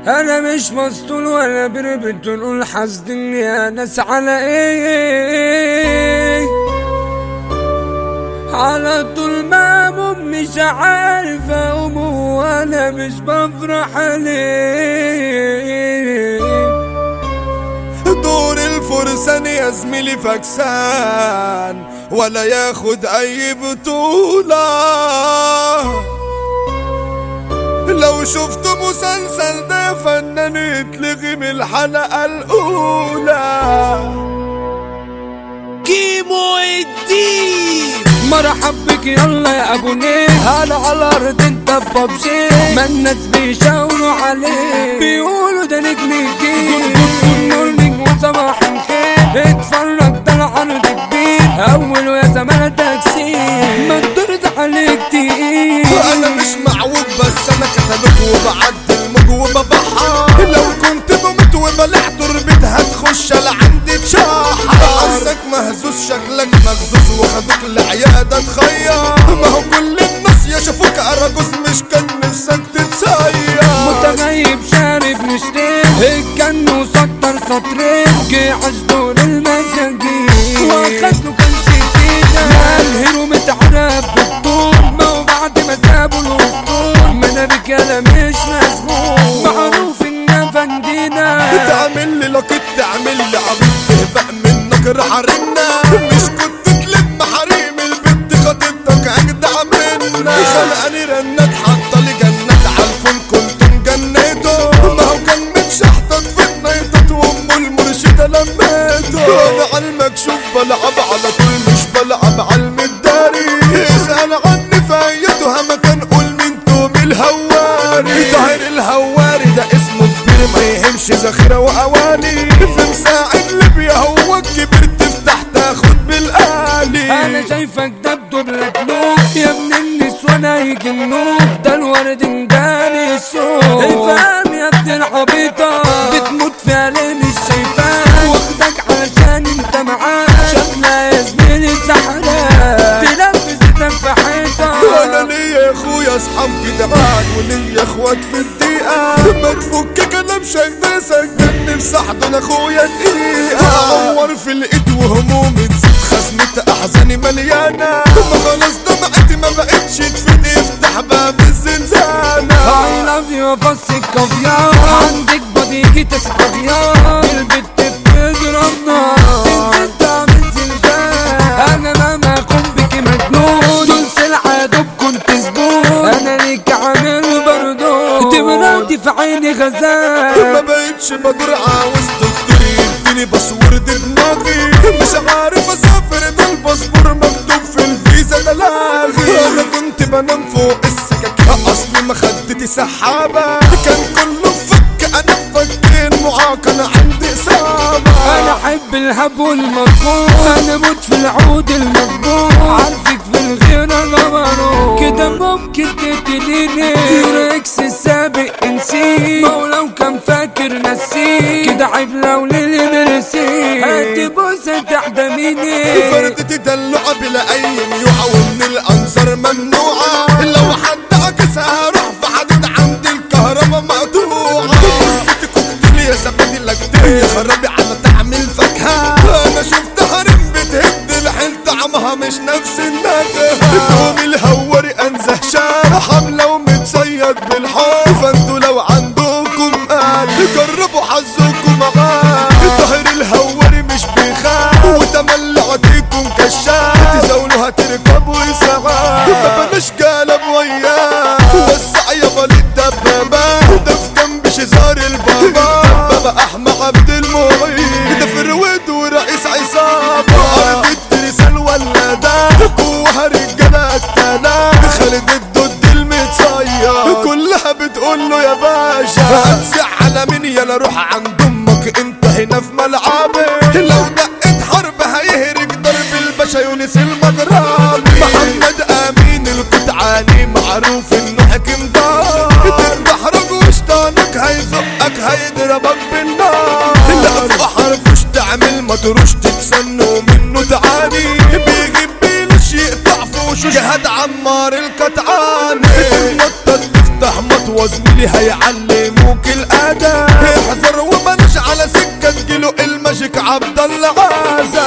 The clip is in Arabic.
انا مش مسطول ولا بربت نقول حاسدني يا ناس على ايه، على طول مامون مش عارف اقوم وانا مش بفرح عليه. دور الفرسان يا زميلي فكسان ولا ياخد اي بطولة. لو شفت مسلسل ده فنان يتلغي من الحلقة الأولى. كيمو الدين مرحب بك يلا يا ابو نيل، هلا على الارض انت ببجي، ما الناس بيشاوروا عليه بيقولوا ده نجم الجيل. مورنينج وصباح الخير اتفرج ده العرض كبير، اوله يا زمان تكسير ما تدرد عليك تقيل. انا مش معوج بس انا كتبك وبعدل مجوبة بحار، لو كنت بموت وبلعت تربت هتخش على عندي تشاحة. حاسك مهزوز شكلك مغزوز وخدوك العيادة تخير، ما هو كل الناس يشوفوك اراجوز مش كان نفسك تتسير. متغيب شارب مشتاق الجن وسطر سطرين، جه عاش دور المساجين واخدله كان سكينة، الهيرو متعرف بالطول، ما هو بعد ما سابوا الاسطول ما انا رجالة مش مشغول، معروف ان فندينا. تعمل لي لقيت تعمل لي عبيط تهبق منك رحرنا، مش كنت تلم حريم البنت خطيبتك اجدع منا. خلقاني رنات حاطه لي جنات عالفون كنتم جنيته، ما هو كان متشحطط في النيطات وامه المرشده لميته. انا على المكشوف بلعب على طول مش بلعب على المداري، اسال عني في ايته مكان قول مين توم الهواري. طاهر الهواري ده اسمه كبير ما يهمش ذخيره واواني، في مساعد ليبيا هو الكبير تفتح تاخد بالآلي. انا شايفك ده بدبلك لوك يا ابن النسوان هيجنوك، ده الورد مداني الشوق الفهم يا ابن العبيطة، بتموت في ليه مش شايفاك، واخدك علشان انت معاك شكلها يا زميلي سحرات تنفذتك في حيطة. انا ليا يا اخويا اصحاب كده بعد وليا اخوات في الدقيقة، ما تفك كلام شايفاسك جنب في احضن اخويا دقيقة. اعور في الايد وهمومي تزيد خزنة احزاني مليانة، ما خلاص دمعتي ما بقتش تفيد افتح باب الزنزانة. I love you بس الكافيار عندك بديجي تسحب غيار، البت بتضرب نار تنزل تعمل زلزال، انا مهما اكون بك مجنون دول سلعة دوب كنت زبون، انا ليك عامل بردون تبردي في عيني غزال. ما بقتش بدور عاوز تفطري اديني باسورد دماغي، مش عارف اسافر ده الباسبور مكتوب في الفيزا ده لاغي. انا كنت بنام فوق السكاكين اصلي ما خدتي سحابة، كان كله فك انا فكين معاك انا عندي اصابة. انا احب الهب والمظبوط، انا موت في العود المظبوط، عارفك في الغيرة غمرو كده ممكن تقتليني، اكس السابق انسيه، ما هو لو كان فاكر نسيه كده عيب لو ليلي مرسيه، هاتي بوسة تحدميني. فردتي دلوعة بلا اي ميوعة ومن الانظار ممنوعة، لو حد عكسها روح في حديد عند الكهرباء مقطوعة. قصتي كوكتيل يا زبادي لاكتيل خرابي على طعم الفاكهة، انا شفت حريم بتهد الحيل طعمها مش نفس النكهة. توم الهواري انزه شارع حملة ومتصيد بالحب، فانتوا لو عندكم قال جربوا حظكم معاه. طاهر الهواري مش بيخاف وتملي عديكم كشاف، تزاولوا هتركبوا يسعى بلاش قلب وياه. وسع يا وليد دبابة ده في جنب شزار البابا، بابا احمد عبد المعين ده فرويد ورئيس عصابة، ارض الترسال ولاده جواها رجالة قتالة، خالد الدود المتصير كلها بتقول له يا باشا. هتزع على مين يلا روح عند امك انت هنا في ملعبي، لو دقت حرب هيهرج ضرب الباشا يونس المغربي. محمد امين القطعاني معروف انه حكم دار، تتدحرج وشطانك هيزقك هيضربك بالنار، لا في حرفوش تعمل مطروش تتسنوا منه تعاني، بيجيب بيلش يقطع في وشوش جهاد عمار القطعاني، تتنطط تفتح مطوة جوه زميلي هيعلموك الادب. احذر ومالش على سكه تجيله الماجيك عبد الله عازة.